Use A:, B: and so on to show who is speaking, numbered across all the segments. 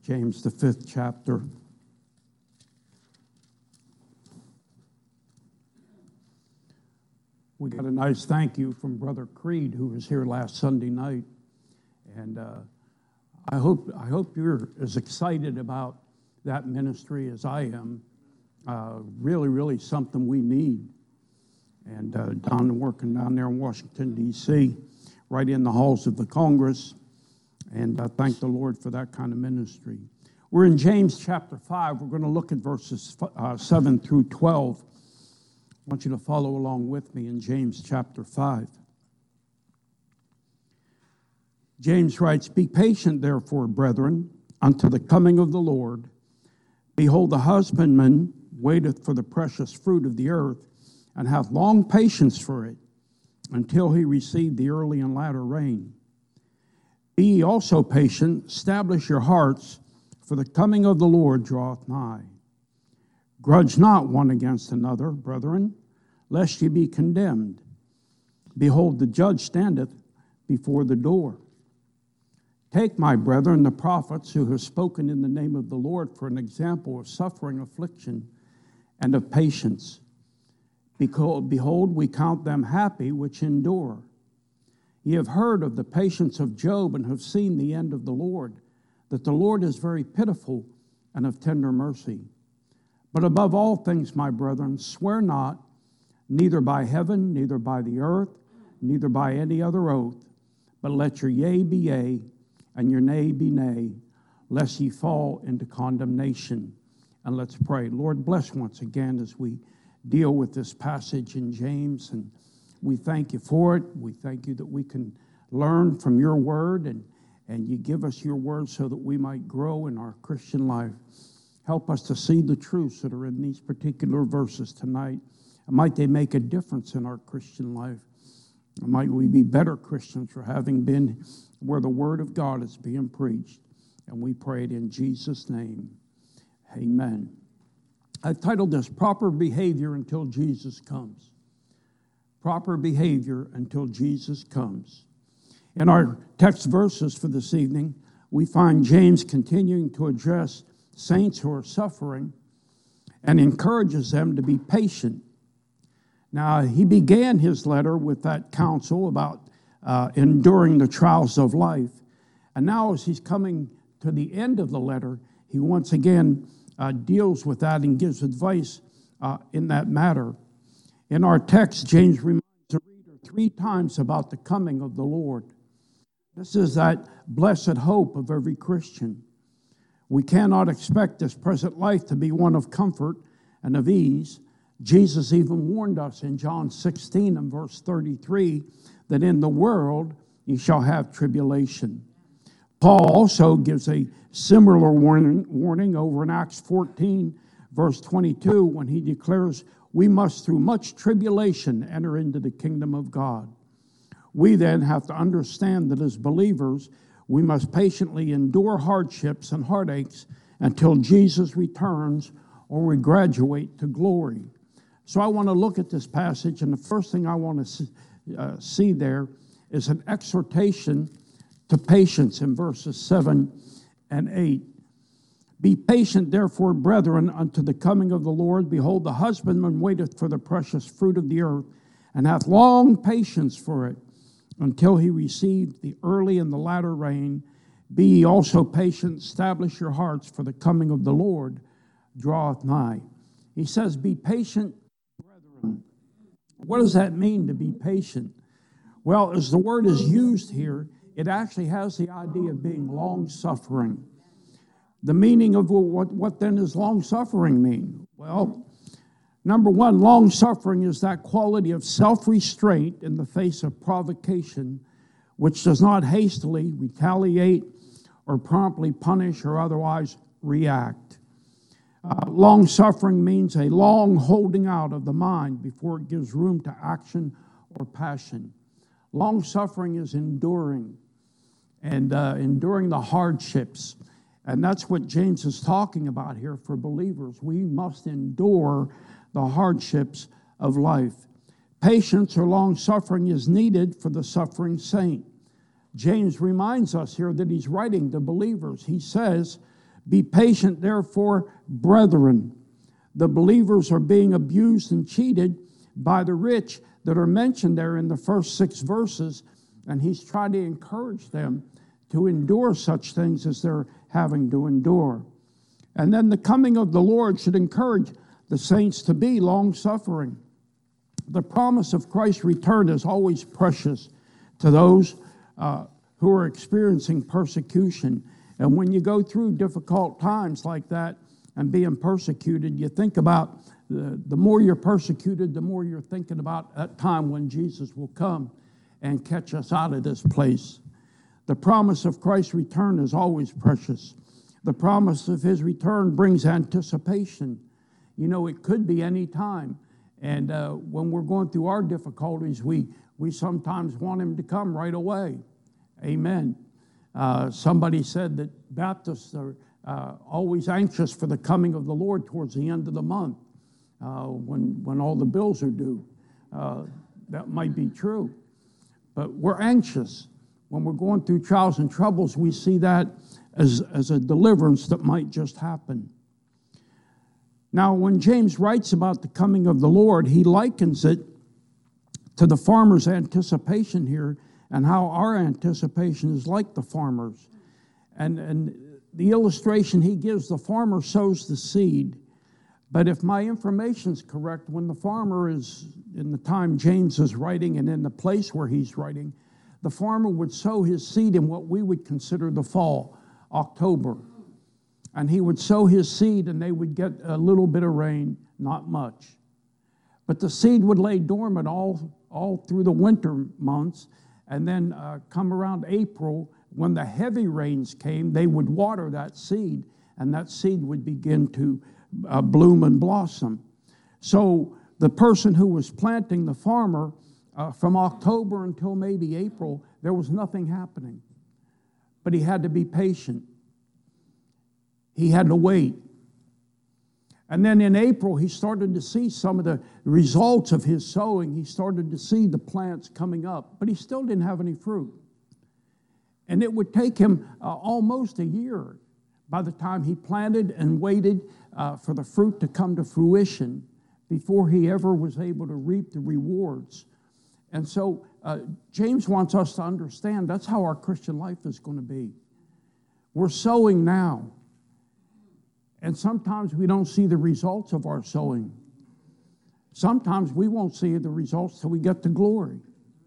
A: James, the 5th chapter. We got a nice thank you from Brother Creed, who was here last Sunday night. And I hope you're as excited about that ministry as I am. Really something we need. And working down there in Washington, D.C., right in the halls of the Congress. And I thank the Lord for that kind of ministry. We're in James chapter 5. We're going to look at verses 7 through 12. I want you to follow along with me in James chapter 5. James writes, "Be patient, therefore, brethren, unto the coming of the Lord. Behold, the husbandman waiteth for the precious fruit of the earth, and hath long patience for it, until he receive the early and latter rain. Be ye also patient, establish your hearts, for the coming of the Lord draweth nigh. Grudge not one against another, brethren, lest ye be condemned. Behold, the judge standeth before the door. Take, my brethren, the prophets who have spoken in the name of the Lord for an example of suffering, affliction, and of patience. Behold, we count them happy which endure. Ye have heard of the patience of Job, and have seen the end of the Lord, that the Lord is very pitiful and of tender mercy. But above all things, my brethren, swear not, neither by heaven, neither by the earth, neither by any other oath, but let your yea be yea, and your nay be nay, lest ye fall into condemnation." And let's pray. Lord, bless once again as we deal with this passage in James, and we thank you for it. We thank you that we can learn from your word, and you give us your word so that we might grow in our Christian life. Help us to see the truths that are in these particular verses tonight. And might they make a difference in our Christian life. And might we be better Christians for having been where the word of God is being preached. And we pray it in Jesus' name. Amen. I've titled this, Proper Behavior Until Jesus Comes. Proper behavior until Jesus comes. In our text verses for this evening, we find James continuing to address saints who are suffering and encourages them to be patient. Now, he began his letter with that counsel about enduring the trials of life. And now as he's coming to the end of the letter, he once again deals with that and gives advice in that matter. In our text, James reminds the reader 3 times about the coming of the Lord. This is that blessed hope of every Christian. We cannot expect this present life to be one of comfort and of ease. Jesus even warned us in John 16 and verse 33 that in the world ye shall have tribulation. Paul also gives a similar warning over in Acts 14 verse 22 when he declares, we must through much tribulation enter into the kingdom of God. We then have to understand that as believers, we must patiently endure hardships and heartaches until Jesus returns or we graduate to glory. So I want to look at this passage, and the first thing I want to see there is an exhortation to patience in verses 7 and 8. Be patient, therefore, brethren, unto the coming of the Lord. Behold, the husbandman waiteth for the precious fruit of the earth, and hath long patience for it, until he receive the early and the latter rain. Be ye also patient, establish your hearts, for the coming of the Lord draweth nigh. He says, be patient, brethren. What does that mean, to be patient? Well, as the word is used here, it actually has the idea of being long-suffering. The meaning of what then does long-suffering mean? Well, number one, long-suffering is that quality of self-restraint in the face of provocation, which does not hastily retaliate or promptly punish or otherwise react. Long-suffering means a long holding out of the mind before it gives room to action or passion. Long-suffering is enduring and enduring the hardships. And that's what James is talking about here for believers. We must endure the hardships of life. Patience or long-suffering is needed for the suffering saint. James reminds us here that he's writing to believers. He says, Be patient, therefore, brethren. The believers are being abused and cheated by the rich that are mentioned there in the first 6 verses, and he's trying to encourage them to endure such things as they're having to endure. And then the coming of the Lord should encourage the saints to be long-suffering. The promise of Christ's return is always precious to those who are experiencing persecution. And when you go through difficult times like that and being persecuted, you think about the more you're persecuted, the more you're thinking about that time when Jesus will come and catch us out of this place. The promise of Christ's return is always precious. The promise of his return brings anticipation. You know, it could be any time. And when we're going through our difficulties, we sometimes want him to come right away. Amen. Somebody said that Baptists are always anxious for the coming of the Lord towards the end of the month, when all the bills are due. That might be true. But we're anxious. When we're going through trials and troubles, we see that as a deliverance that might just happen. Now, when James writes about the coming of the Lord, he likens it to the farmer's anticipation here and how our anticipation is like the farmer's. And the illustration he gives, the farmer sows the seed. But if my information's correct, when the farmer is in the time James is writing and in the place where he's writing, the farmer would sow his seed in what we would consider the fall, October. And he would sow his seed and they would get a little bit of rain, not much. But the seed would lay dormant all through the winter months, and then come around April, when the heavy rains came, they would water that seed, and that seed would begin to bloom and blossom. So the person who was planting, the farmer, from October until maybe April, there was nothing happening. But he had to be patient. He had to wait. And then in April, he started to see some of the results of his sowing. He started to see the plants coming up, but he still didn't have any fruit. And it would take him almost a year by the time he planted and waited for the fruit to come to fruition before he ever was able to reap the rewards. And so James wants us to understand that's how our Christian life is going to be. We're sowing now. And sometimes we don't see the results of our sowing. Sometimes we won't see the results till we get to glory.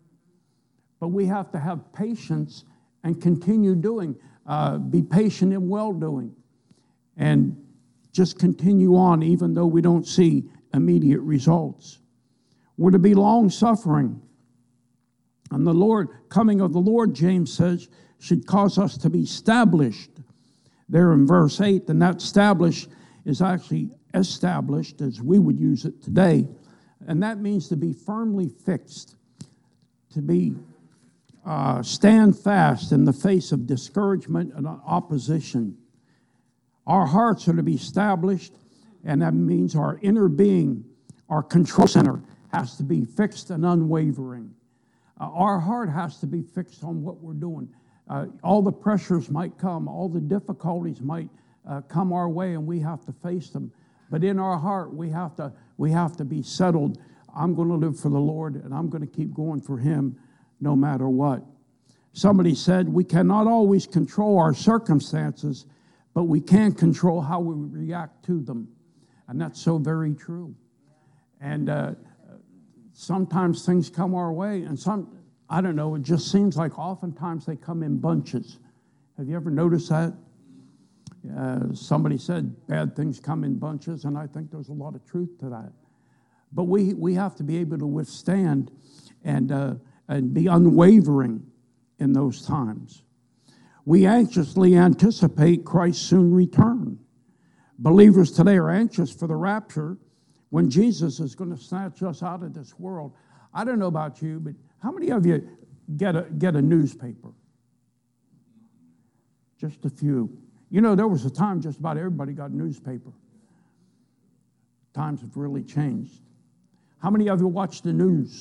A: But we have to have patience and continue doing. Be patient in well-doing. And just continue on even though we don't see immediate results. We're to be long-suffering. And the coming of the Lord, James says, should cause us to be established. There in verse 8, and that established is actually established as we would use it today. And that means to be firmly fixed, to be stand fast in the face of discouragement and opposition. Our hearts are to be established, and that means our inner being, our control center, has to be fixed and unwavering. Our heart has to be fixed on what we're doing. All the pressures might come, all the difficulties might come our way, and we have to face them. But in our heart, we have to be settled. I'm going to live for the Lord, and I'm going to keep going for Him no matter what. Somebody said, we cannot always control our circumstances, but we can control how we react to them. And that's so very true. And sometimes things come our way, and I don't know, it just seems like oftentimes they come in bunches. Have you ever noticed that? Somebody said bad things come in bunches, and I think there's a lot of truth to that. But we have to be able to withstand and be unwavering in those times. We anxiously anticipate Christ's soon return. Believers today are anxious for the rapture when Jesus is going to snatch us out of this world. I don't know about you, but how many of you get a newspaper? Just a few. You know, there was a time just about everybody got a newspaper. Times have really changed. How many of you watch the news?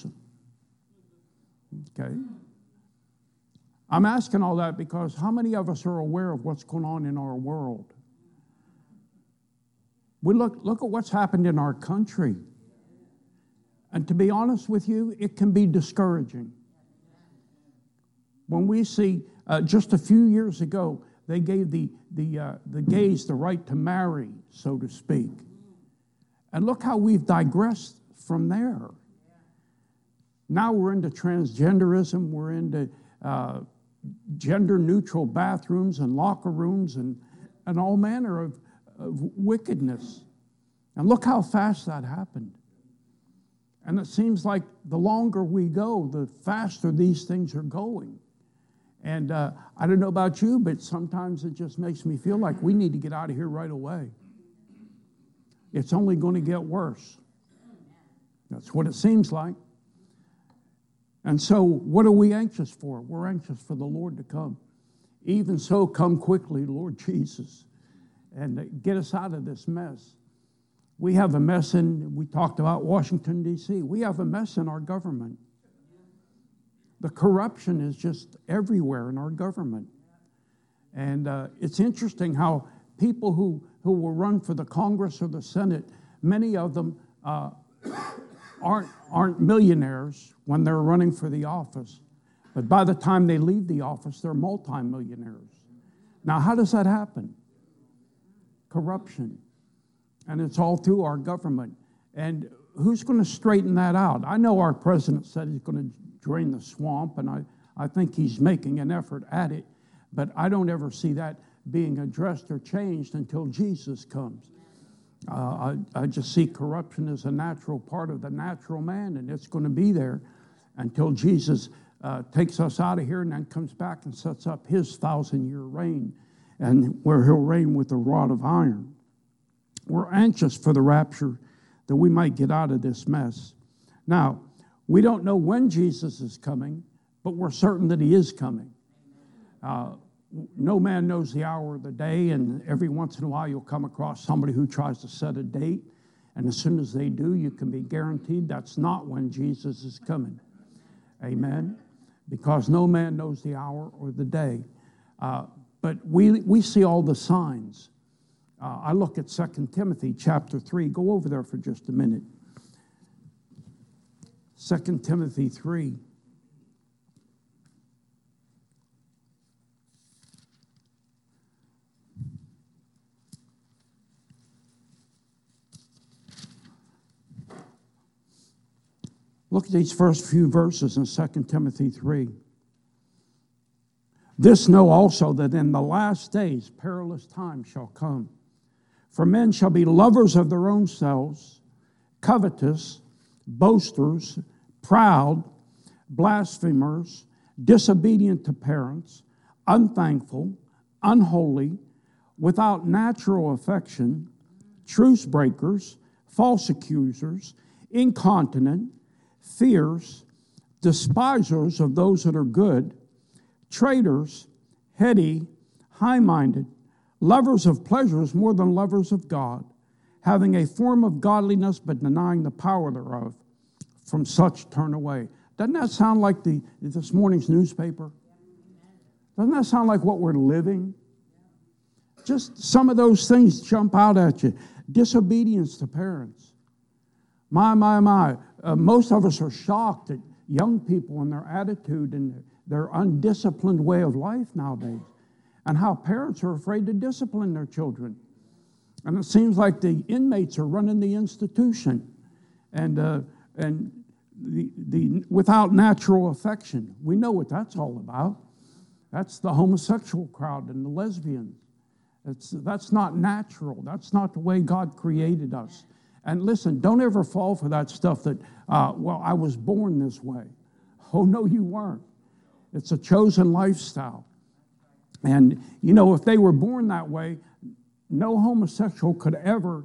A: Okay. I'm asking all that because how many of us are aware of what's going on in our world? We look at what's happened in our country. And to be honest with you, it can be discouraging. When we see, just a few years ago, they gave the gays the right to marry, so to speak. And look how we've digressed from there. Now we're into transgenderism, we're into gender-neutral bathrooms and locker rooms and all manner of wickedness. And look how fast that happened. And it seems like the longer we go, the faster these things are going. And I don't know about you, but sometimes it just makes me feel like we need to get out of here right away. It's only going to get worse. That's what it seems like. And so what are we anxious for? We're anxious for the Lord to come. Even so, come quickly, Lord Jesus, and get us out of this mess. We have a mess we talked about Washington, D.C. We have a mess in our government. The corruption is just everywhere in our government. And it's interesting how people who will run for the Congress or the Senate, many of them aren't millionaires when they're running for the office. But by the time they leave the office, they're multimillionaires. Now, how does that happen? Corruption. And it's all through our government. And who's going to straighten that out? I know our president said he's going to drain the swamp, and I think he's making an effort at it. But I don't ever see that being addressed or changed until Jesus comes. I just see corruption as a natural part of the natural man, and it's going to be there until Jesus takes us out of here and then comes back and sets up his 1,000-year reign, and where he'll reign with a rod of iron. We're anxious for the rapture that we might get out of this mess. Now, we don't know when Jesus is coming, but we're certain that he is coming. No man knows the hour of the day, and every once in a while you'll come across somebody who tries to set a date, and as soon as they do, you can be guaranteed that's not when Jesus is coming. Amen? Because no man knows the hour or the day. But we see all the signs. I look at 2 Timothy chapter 3. Go over there for just a minute. 2 Timothy 3. Look at these first few verses in 2 Timothy 3. This know also that in the last days perilous times shall come. For men shall be lovers of their own selves, covetous, boasters, proud, blasphemers, disobedient to parents, unthankful, unholy, without natural affection, truce breakers, false accusers, incontinent, fierce, despisers of those that are good, traitors, heady, high-minded, lovers of pleasures more than lovers of God, having a form of godliness but denying the power thereof. From such turn away. Doesn't that sound like this morning's newspaper? Doesn't that sound like what we're living? Just some of those things jump out at you. Disobedience to parents. My. Most of us are shocked at young people and their attitude and their undisciplined way of life nowadays, and how parents are afraid to discipline their children. And it seems like the inmates are running the institution, and the without natural affection. We know what that's all about. That's the homosexual crowd and the lesbians. That's not natural. That's not the way God created us. And listen, don't ever fall for that stuff that, well, I was born this way. Oh, no, you weren't. It's a chosen lifestyle. And, you know, if they were born that way, no homosexual could ever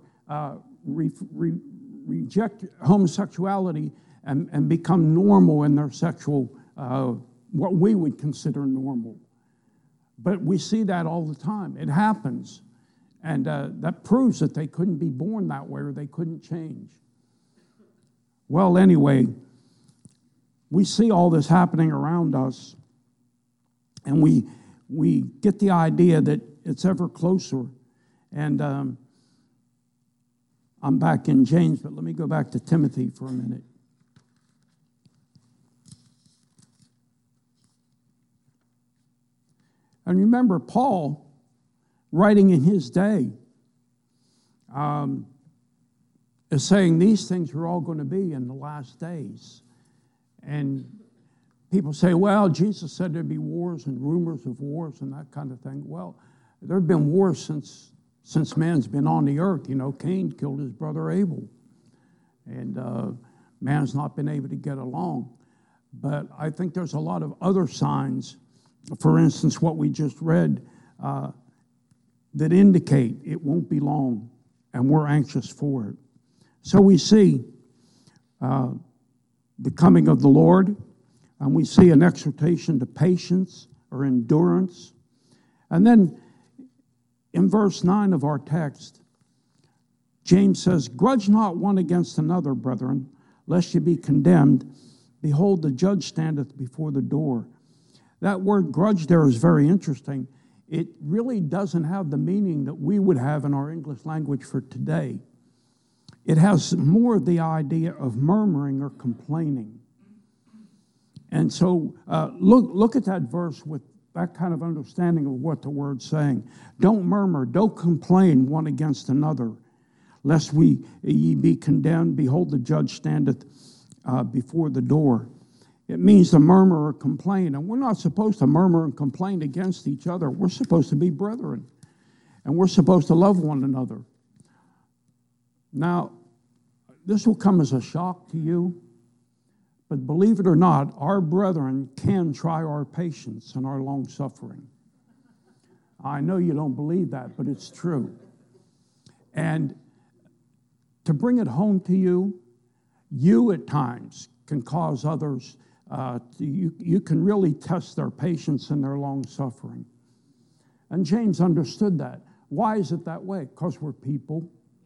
A: reject homosexuality and become normal in their sexual, what we would consider normal. But we see that all the time. It happens. And that proves that they couldn't be born that way or they couldn't change. Well, anyway, we see all this happening around us, and we get the idea that it's ever closer. And I'm back in James, but let me go back to Timothy for a minute. And remember, Paul, writing in his day, is saying these things are all going to be in the last days. And people say, well, Jesus said there'd be wars and rumors of wars and that kind of thing. Well, there have been wars since man's been on the earth. You know, Cain killed his brother Abel. And man's not been able to get along. But I think there's a lot of other signs, for instance, what we just read, that indicate it won't be long, and we're anxious for it. So we see the coming of the Lord, and we see an exhortation to patience or endurance. And then in verse 9 of our text, James says, grudge not one against another, brethren, lest ye be condemned. Behold, the judge standeth before the door. That word grudge there is very interesting. It really doesn't have the meaning that we would have in our English language for today. It has more of the idea of murmuring or complaining. And so look at that verse with that kind of understanding of what the word's saying. Don't murmur, don't complain one against another, lest ye be condemned. Behold, the judge standeth before the door. It means to murmur or complain. And we're not supposed to murmur and complain against each other. We're supposed to be brethren. And we're supposed to love one another. Now, this will come as a shock to you. But believe it or not, our brethren can try our patience and our long suffering. I know you don't believe that, but it's true. And to bring it home to you, you at times can cause others, you can really test their patience and their long suffering. And James understood that. Why is it that way? Because we're people.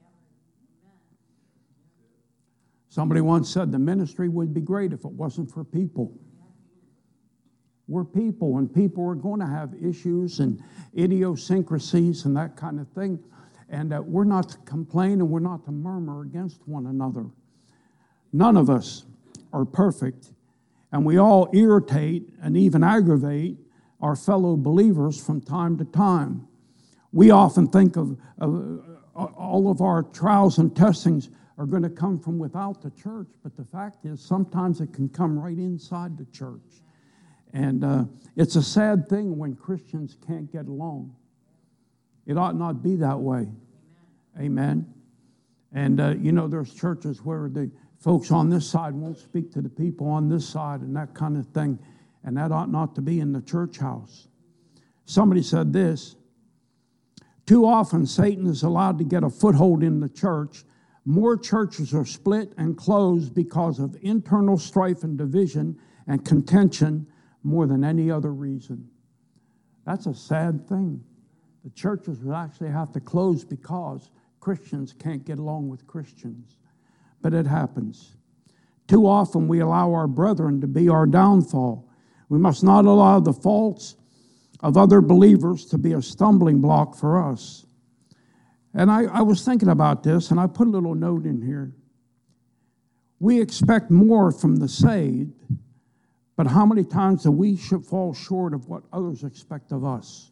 A: Somebody once said the ministry would be great if it wasn't for people. We're people, and people are going to have issues and idiosyncrasies and that kind of thing. And we're not to complain and we're not to murmur against one another. None of us are perfect, and we all irritate and even aggravate our fellow believers from time to time. We often think of all of our trials and testings are going to come from without the church, but the fact is sometimes it can come right inside the church. And it's a sad thing when Christians can't get along. It ought not be that way. Amen. And, there's churches where the folks on this side won't speak to the people on this side and that kind of thing. And that ought not to be in the church house. Somebody said this: too often Satan is allowed to get a foothold in the church. More churches are split and closed because of internal strife and division and contention more than any other reason. That's a sad thing. The churches would actually have to close because Christians can't get along with Christians. But it happens. Too often we allow our brethren to be our downfall. We must not allow the faults of other believers to be a stumbling block for us. And I was thinking about this, and I put a little note in here. We expect more from the saved, but how many times do we fall short of what others expect of us?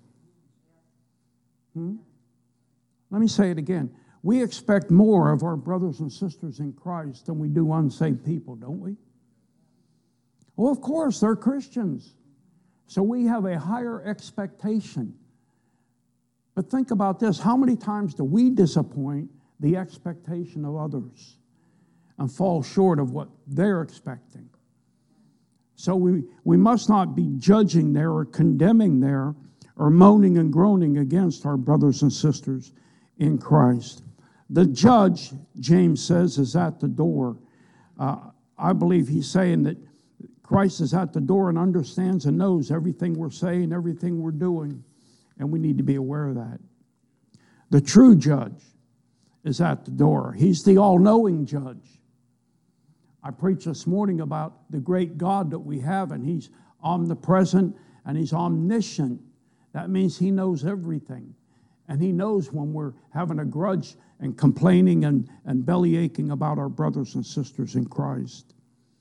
A: Let me say it again. We expect more of our brothers and sisters in Christ than we do unsaved people, don't we? Well, of course, they're Christians. So we have a higher expectation. But think about this. How many times do we disappoint the expectation of others and fall short of what they're expecting? So we must not be judging there or condemning there or moaning and groaning against our brothers and sisters in Christ. The judge, James says, is at the door. I believe he's saying that Christ is at the door and understands and knows everything we're saying, everything we're doing, and we need to be aware of that. The true judge is at the door. He's the all-knowing judge. I preached this morning about the great God that we have, and he's omnipresent and he's omniscient. That means he knows everything. And he knows when we're having a grudge and complaining and belly aching about our brothers and sisters in Christ.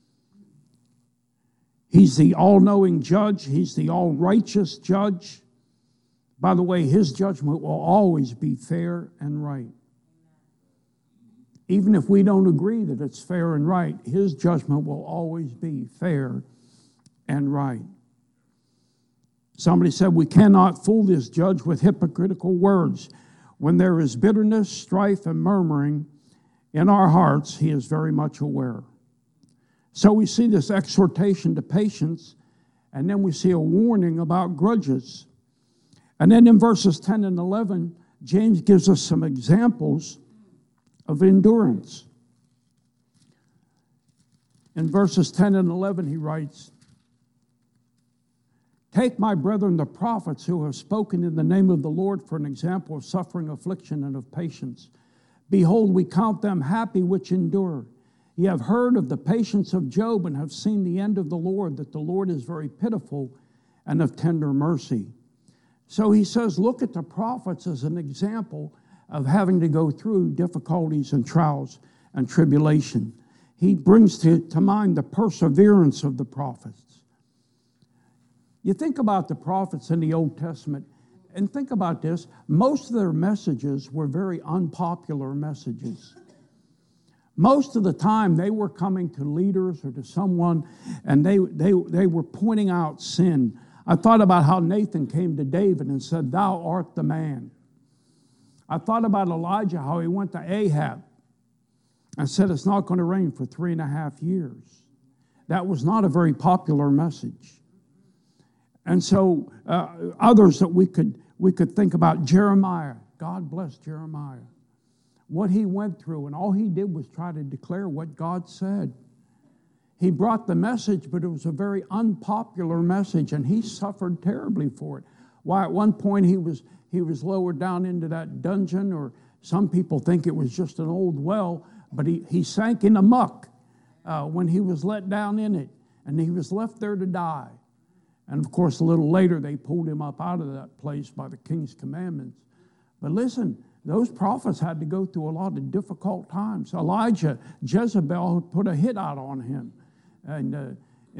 A: He's the all-knowing judge. He's the all-righteous judge. By the way, his judgment will always be fair and right. Even if we don't agree that it's fair and right, his judgment will always be fair and right. Somebody said, we cannot fool this judge with hypocritical words. When there is bitterness, strife, and murmuring in our hearts, he is very much aware. So we see this exhortation to patience, and then we see a warning about grudges. And then in verses 10 and 11, James gives us some examples of endurance. In verses 10 and 11, he writes, take my brethren the prophets who have spoken in the name of the Lord for an example of suffering, affliction, and of patience. Behold, we count them happy which endure. Ye have heard of the patience of Job and have seen the end of the Lord, that the Lord is very pitiful and of tender mercy. So he says, look at the prophets as an example of having to go through difficulties and trials and tribulation. He brings to mind the perseverance of the prophets. You think about the prophets in the Old Testament, and think about this. Most of their messages were very unpopular messages. Most of the time, they were coming to leaders or to someone, and they were pointing out sin. I thought about how Nathan came to David and said, thou art the man. I thought about Elijah, how he went to Ahab and said, it's not going to rain for 3.5 years. That was not a very popular message. And so others that we could think about, Jeremiah. God bless Jeremiah. What he went through, and all he did was try to declare what God said. He brought the message, but it was a very unpopular message, and he suffered terribly for it. Why, at one point he was lowered down into that dungeon, or some people think it was just an old well, but he sank in the muck when he was let down in it, and he was left there to die. And of course, a little later, they pulled him up out of that place by the king's commandments. But listen, those prophets had to go through a lot of difficult times. Elijah, Jezebel put a hit out on him, and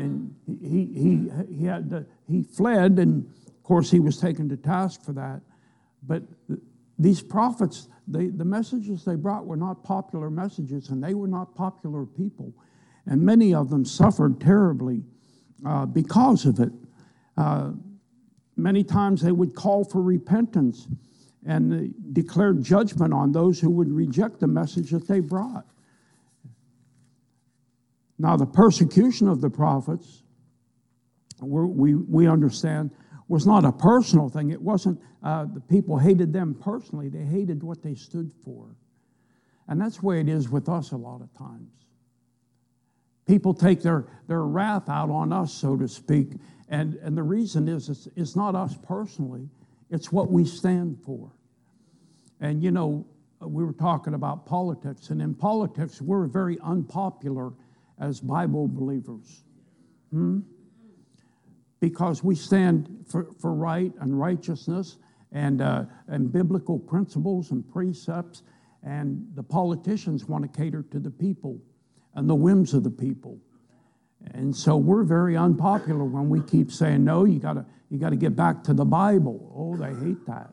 A: he fled, and of course he was taken to task for that. But these prophets, the messages they brought were not popular messages, and they were not popular people, and many of them suffered terribly because of it. Many times they would call for repentance and declare judgment on those who would reject the message that they brought. Now, the persecution of the prophets, we understand, was not a personal thing. It wasn't the people hated them personally. They hated what they stood for. And that's the way it is with us a lot of times. People take their wrath out on us, so to speak, and the reason is it's not us personally. It's what we stand for. And, you know, we were talking about politics, and in politics, we're very unpopular as Bible believers. Because we stand for right and righteousness and biblical principles and precepts, and the politicians want to cater to the people and the whims of the people. And so we're very unpopular when we keep saying, no, you got to get back to the Bible. Oh, they hate that.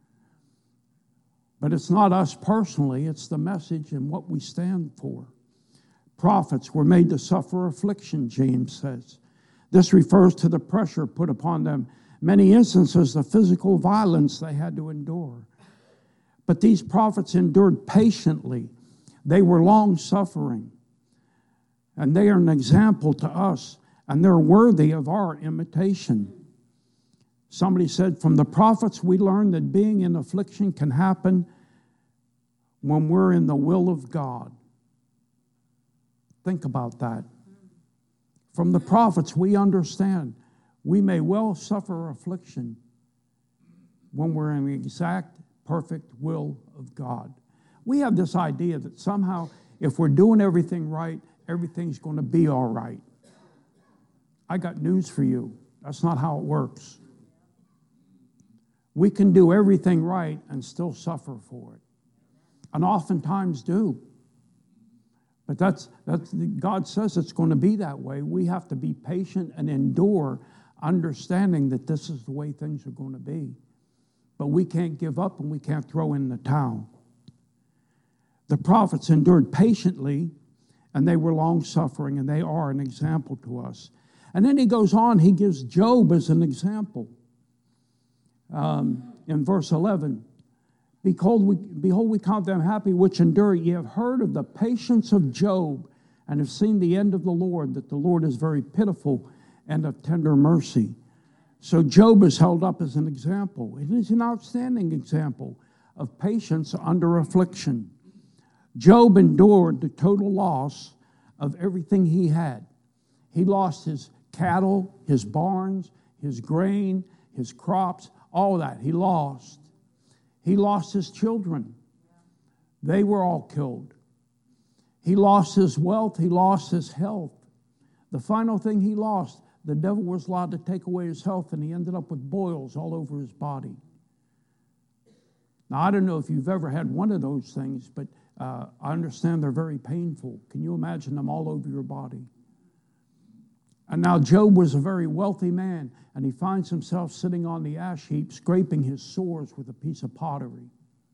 A: But it's not us personally, it's the message and what we stand for. Prophets were made to suffer affliction, James says. This refers to the pressure put upon them. Many instances of physical violence they had to endure. But these prophets endured patiently. They were long-suffering. And they are an example to us, and they're worthy of our imitation. Somebody said, from the prophets we learn that being in affliction can happen when we're in the will of God. Think about that. From the prophets we understand we may well suffer affliction when we're in the exact, perfect will of God. We have this idea that somehow if we're doing everything right, everything's going to be all right. I got news for you. That's not how it works. We can do everything right and still suffer for it, and oftentimes do. But that's God says it's going to be that way. We have to be patient and endure, understanding that this is the way things are going to be. But we can't give up and we can't throw in the towel. The prophets endured patiently, and they were long-suffering, and they are an example to us. And then he goes on, he gives Job as an example. In verse 11, Behold, we count them happy which endure. Ye have heard of the patience of Job, and have seen the end of the Lord, that the Lord is very pitiful and of tender mercy. So Job is held up as an example. It is an outstanding example of patience under affliction. Job endured the total loss of everything he had. He lost his cattle, his barns, his grain, his crops, all that he lost. He lost his children. They were all killed. He lost his wealth. He lost his health. The final thing he lost, the devil was allowed to take away his health, and he ended up with boils all over his body. Now, I don't know if you've ever had one of those things, but I understand they're very painful. Can you imagine them all over your body? And now Job was a very wealthy man, and he finds himself sitting on the ash heap, scraping his sores with a piece of pottery.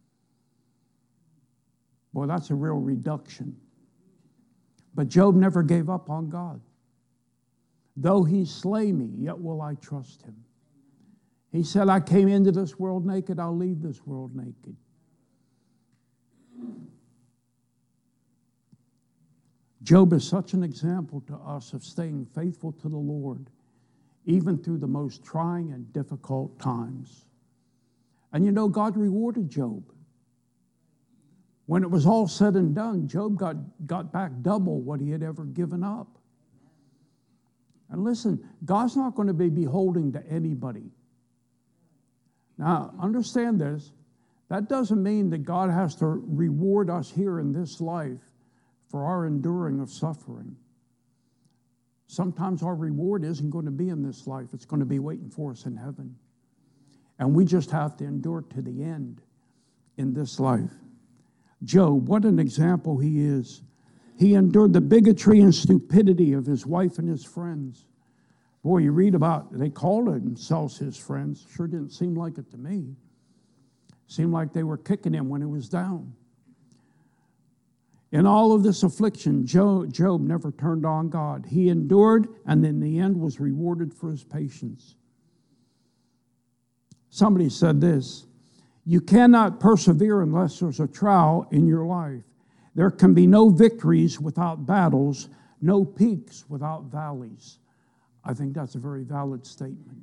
A: Boy, that's a real reduction. But Job never gave up on God. Though he slay me, yet will I trust him. He said, I came into this world naked, I'll leave this world naked. Job is such an example to us of staying faithful to the Lord, even through the most trying and difficult times. And you know, God rewarded Job. When it was all said and done, Job got back double what he had ever given up. And listen, God's not going to be beholden to anybody. Now, understand this. That doesn't mean that God has to reward us here in this life for our enduring of suffering. Sometimes our reward isn't going to be in this life. It's going to be waiting for us in heaven. And we just have to endure to the end in this life. Job, what an example he is. He endured the bigotry and stupidity of his wife and his friends. Boy, you read about, they called themselves his friends. Sure didn't seem like it to me. Seemed like they were kicking him when he was down. In all of this affliction, Job never turned on God. He endured, and in the end was rewarded for his patience. Somebody said this, you cannot persevere unless there's a trial in your life. There can be no victories without battles, no peaks without valleys. I think that's a very valid statement.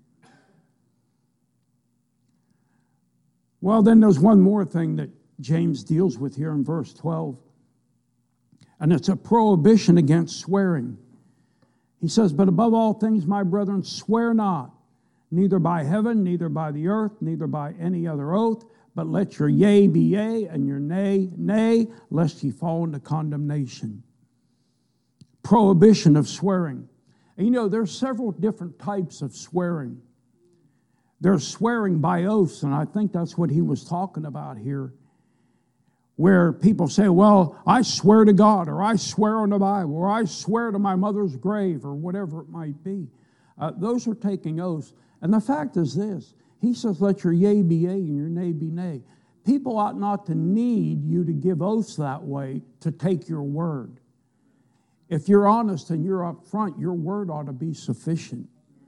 A: Well, then there's one more thing that James deals with here in verse 12. And it's a prohibition against swearing. He says, but above all things, my brethren, swear not, neither by heaven, neither by the earth, neither by any other oath, but let your yea be yea, and your nay, nay, lest ye fall into condemnation. Prohibition of swearing. And you know, there's several different types of swearing. There's swearing by oaths, and I think that's what he was talking about here, where people say, well, I swear to God, or I swear on the Bible, or I swear to my mother's grave, or whatever it might be. Those are taking oaths. And the fact is this, he says, let your yea be yea and your nay be nay. People ought not to need you to give oaths that way to take your word. If you're honest and you're up front, your word ought to be sufficient.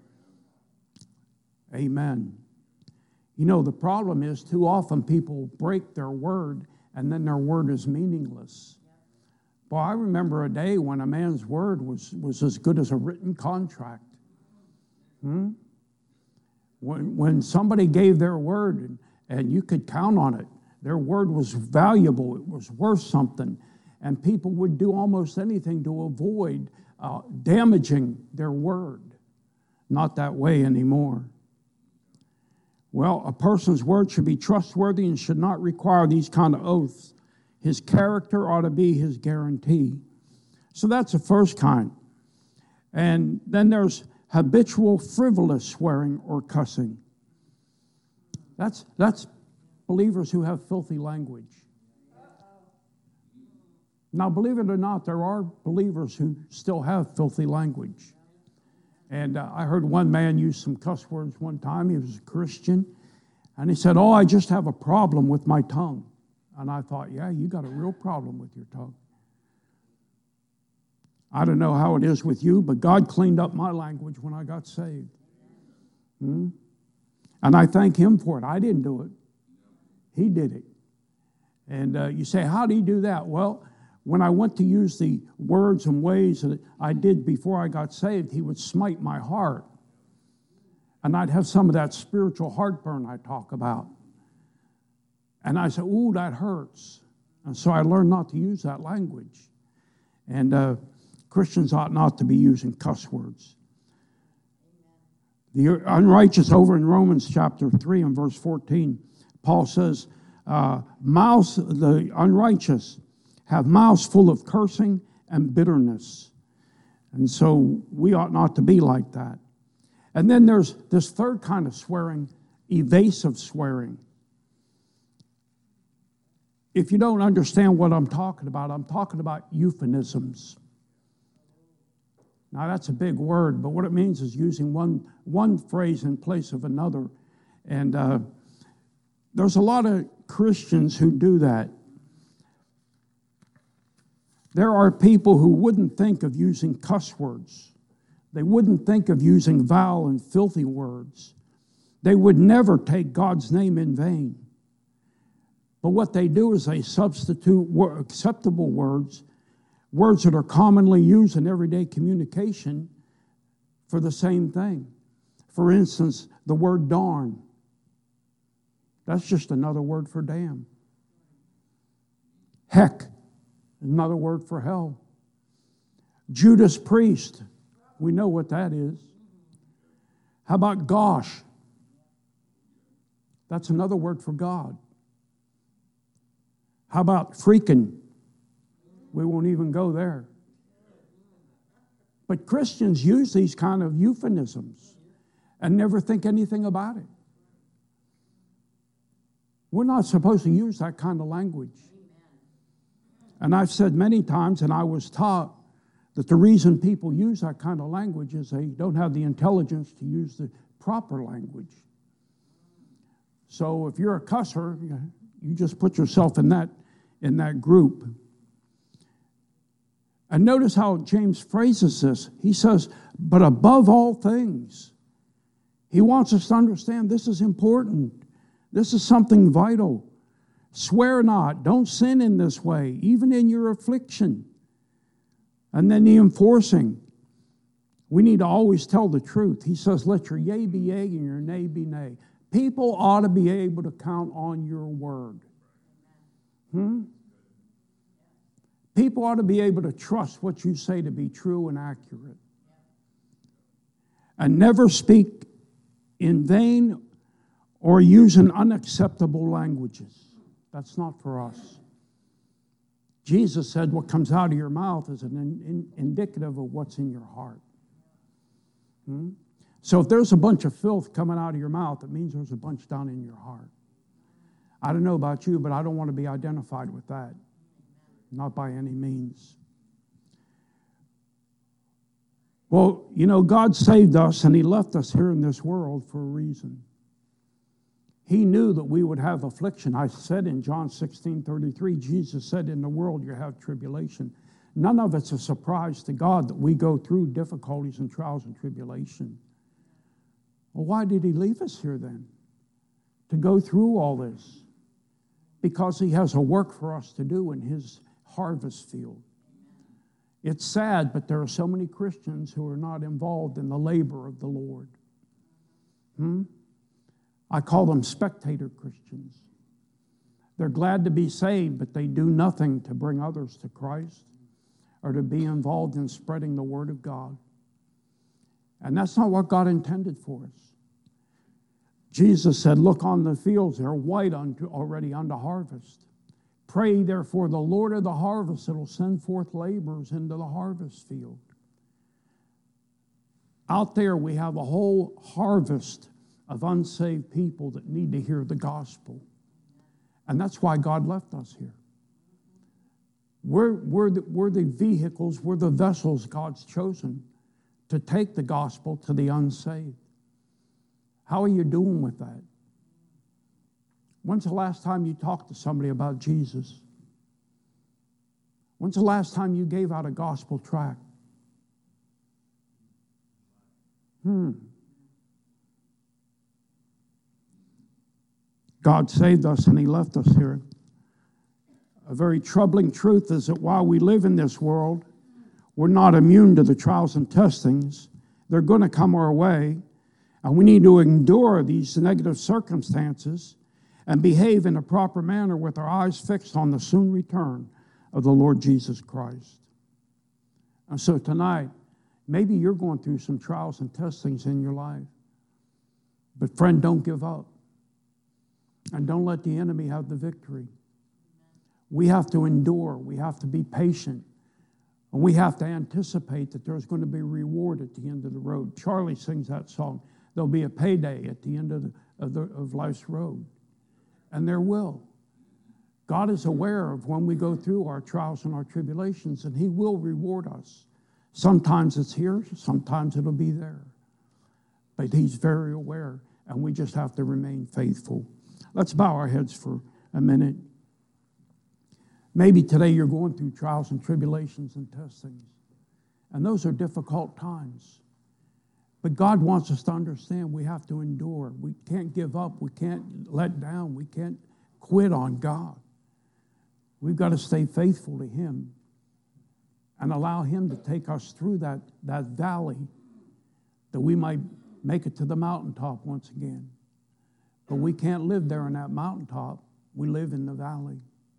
A: Amen. You know, the problem is too often people break their word and then their word is meaningless. Boy, I remember a day when a man's word was as good as a written contract. When somebody gave their word and you could count on it, their word was valuable, it was worth something, and people would do almost anything to avoid damaging their word. Not that way anymore. Well, a person's word should be trustworthy and should not require these kind of oaths. His character ought to be his guarantee. So that's the first kind. And then there's habitual frivolous swearing or cussing. That's believers who have filthy language. Now, believe it or not, there are believers who still have filthy language. And I heard one man use some cuss words one time. He was a Christian. And he said, I just have a problem with my tongue. And I thought, yeah, you got a real problem with your tongue. I don't know how it is with you, but God cleaned up my language when I got saved. And I thank Him for it. I didn't do it. He did it. And you say, how do you do that? Well, when I went to use the words and ways that I did before I got saved, He would smite my heart. And I'd have some of that spiritual heartburn I talk about. And I said, ooh, that hurts. And so I learned not to use that language. And Christians ought not to be using cuss words. The unrighteous, over in Romans chapter 3 and verse 14, Paul says, the unrighteous have mouths full of cursing and bitterness. And so we ought not to be like that. And then there's this third kind of swearing, evasive swearing. If you don't understand what I'm talking about euphemisms. Now, that's a big word, but what it means is using one phrase in place of another. And there's a lot of Christians who do that. There are people who wouldn't think of using cuss words. They wouldn't think of using vile and filthy words. They would never take God's name in vain. But what they do is they substitute acceptable words that are commonly used in everyday communication for the same thing. For instance, the word darn. That's just another word for damn. Heck, another word for hell. Judas Priest, we know what that is. How about gosh? That's another word for God. How about freaking? We won't even go there. But Christians use these kind of euphemisms and never think anything about it. We're not supposed to use that kind of language. And I've said many times, and I was taught, that the reason people use that kind of language is they don't have the intelligence to use the proper language. So if you're a cusser, you just put yourself in that group. And notice how James phrases this. He says, but above all things, he wants us to understand this is important. This is something vital. Swear not. Don't sin in this way, even in your affliction. And then the enforcing. We need to always tell the truth. He says, let your yea be yea and your nay be nay. People ought to be able to count on your word. People ought to be able to trust what you say to be true and accurate. And never speak in vain or use unacceptable languages. That's not for us. Jesus said what comes out of your mouth is an indicative of what's in your heart. So if there's a bunch of filth coming out of your mouth, it means there's a bunch down in your heart. I don't know about you, but I don't want to be identified with that. Not by any means. Well, God saved us and He left us here in this world for a reason. He knew that we would have affliction. I said in John 16:33, Jesus said, in the world you have tribulation. None of it's a surprise to God that we go through difficulties and trials and tribulation. Well, why did He leave us here then? To go through all this. Because He has a work for us to do in His harvest field. It's sad, but there are so many Christians who are not involved in the labor of the Lord. I call them spectator Christians. They're glad to be saved, but they do nothing to bring others to Christ or to be involved in spreading the Word of God. And that's not what God intended for us. Jesus said, look on the fields, they're white already unto harvest. Pray, therefore, the Lord of the harvest that will send forth laborers into the harvest field. Out there we have a whole harvest of unsaved people that need to hear the gospel. And that's why God left us here. We're the vehicles, we're the vessels God's chosen to take the gospel to the unsaved. How are you doing with that? When's the last time you talked to somebody about Jesus? When's the last time you gave out a gospel tract? God saved us and He left us here. A very troubling truth is that while we live in this world, we're not immune to the trials and testings. They're going to come our way, and we need to endure these negative circumstances and behave in a proper manner with our eyes fixed on the soon return of the Lord Jesus Christ. And so tonight, maybe you're going through some trials and testings in your life. But friend, don't give up. And don't let the enemy have the victory. We have to endure. We have to be patient. And we have to anticipate that there's going to be a reward at the end of the road. Charlie sings that song. There'll be a payday at the end of life's road. And there will. God is aware of when we go through our trials and our tribulations, and He will reward us. Sometimes it's here, sometimes it'll be there. But He's very aware, and we just have to remain faithful. Let's bow our heads for a minute. Maybe today you're going through trials and tribulations and testings, and those are difficult times. But God wants us to understand we have to endure. We can't give up. We can't let down. We can't quit on God. We've got to stay faithful to Him and allow Him to take us through that valley that we might make it to the mountaintop once again. But we can't live there in that mountaintop. We live in the valley.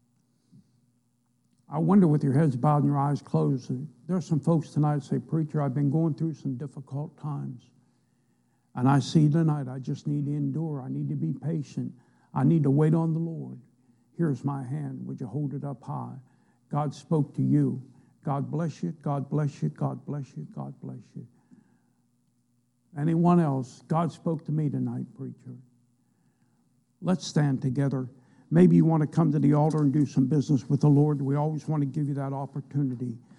A: I wonder, with your heads bowed and your eyes closed, there are some folks tonight that say, "Preacher, I've been going through some difficult times. And I see tonight I just need to endure. I need to be patient. I need to wait on the Lord. Here's my hand. Would you hold it up high? God spoke to you. God bless you. God bless you. God bless you. God bless you." Anyone else? God spoke to me tonight, preacher. Let's stand together. Maybe you want to come to the altar and do some business with the Lord. We always want to give you that opportunity.